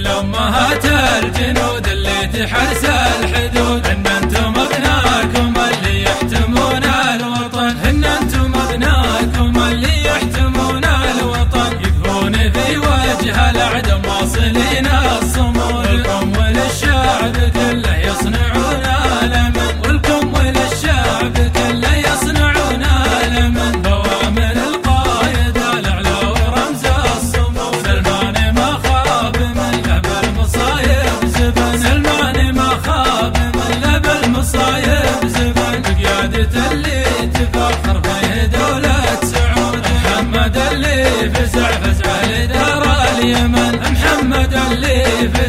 أمهات الجنود اللي تحرس الحدود، إن أنتم أبناكم اللي يحتمون الوطن، إن أنتم أبناكم اللي يحتمون الوطن، يقفون في وجه الأعداء واصلين الصمود، لكم وللشعب كله يصنعون الأمن، ولكم وللشعب كله يصنعون الأمن، بوامر القائد الأعلى ورمز الصمود، سلمان ما خاب من له بالمصايب زبن، سلمان ما خاب من له بالمصايب زبن، بقيادة اللي تفخر فيه دولة سعود، محمد اللي فزعه لدار اليمن، محمد اللي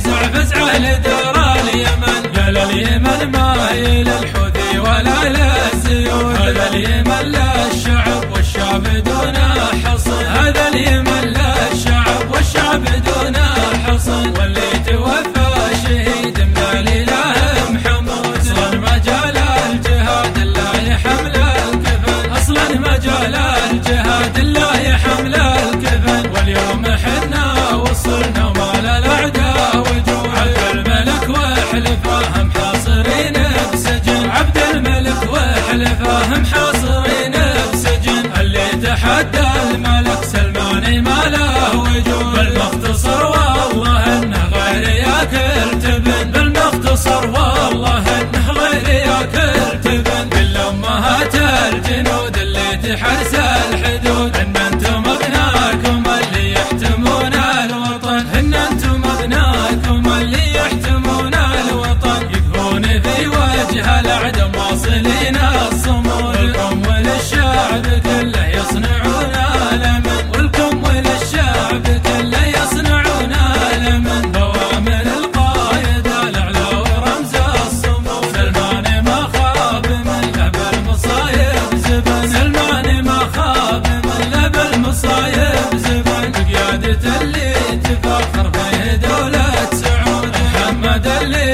فزعه لدار اليمن، قال اليمن ما هي للحوثي ولا للزيود، هذا اليمن للشعب والشعب دون حصن، هذا اليمن للشعب والشعب دون حصن، واللي توفى شهيد من الإله محمود، أصلا مجال الجهاد لا يحمل الكفن، أصلا مجال الجهاد لا يحمل الكفن، واليوم حنا وصلنا وما للأعداء وجود، عبد الملك وحلفاه محاصرين بسجن، عبد الملك وحلفاه محاصرين بسجن، اللي تحدى الملك سلمان ما له وجود، بالمختصر والله انه غير ياكل تبن، بالمختصر والله انه غير ياكل تبن، كل امهات الجنود اللي تحرس الحدود، ان انتم ابناكم اللي يحتمون الوطن، ان انتم ابناكم اللي يحتمون الوطن، يقفون في وجه الاعداء واصلين الصمود، لكم وللشعب كله يصنعون الامن، ولكم وللشعب كله يصنعون الامن، بوامر القائد الاعلى ورمز الصمود، سلمان ما خاب من له بالمصايب زبن، سلمان ما خاب من له بالمصايب زبن، بقيادة اللي تفخر فيه دولة سعود، محمد اللي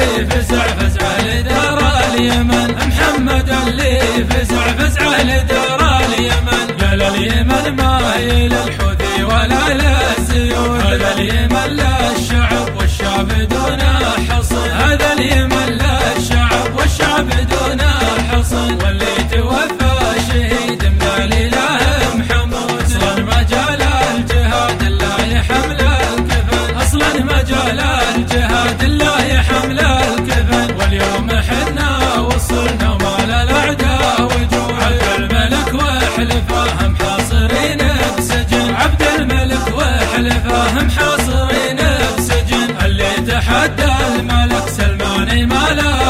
فزعه لدار اليمن، محمد اللي فزعه لدار اليمن، قال اليمن ما هي للحوثي ولا للزيود، هذا اليمن للشعب والشعب دون حصن، هذا اليمن للشعب والشعب دون حصن، واللي توفى شهيد من الإله محمود، أصلا مجال الجهاد لا يحمل الكفن، أصلا مجال الجهاد لا يحمل الكفن، واليوم حنا وصلنا وما للأعداء وجود، عبد الملك وحلفاه محاصرين بسجن، عبد الملك وحلفاه محاصرين بسجن، اللي تحدى الملك سلمان ما له